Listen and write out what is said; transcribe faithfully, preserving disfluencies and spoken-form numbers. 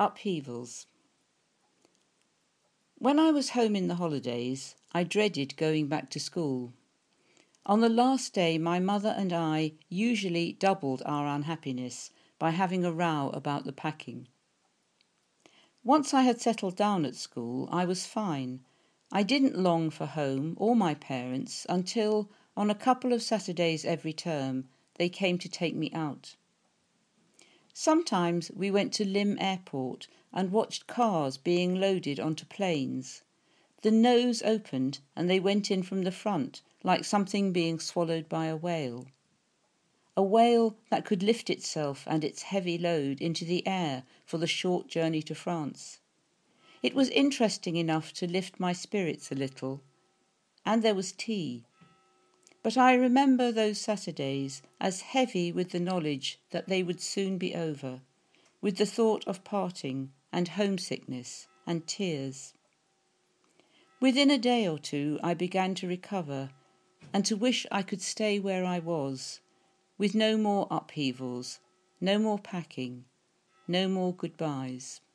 Upheavals. When I was home in the holidays, I dreaded going back to school. On the last day, my mother and I usually doubled our unhappiness by having a row about the packing. Once I had settled down at school, I was fine. I didn't long for home or my parents until, on a couple of Saturdays every term, they came to take me out. Sometimes we went to Lymm Airport and watched cars being loaded onto planes. The nose opened and they went in from the front, like something being swallowed by a whale. A whale that could lift itself and its heavy load into the air for the short journey to France. It was interesting enough to lift my spirits a little. And there was tea. But I remember those Saturdays as heavy with the knowledge that they would soon be over, with the thought of parting and homesickness and tears. Within a day or two I began to recover and to wish I could stay where I was, with no more upheavals, no more packing, no more goodbyes.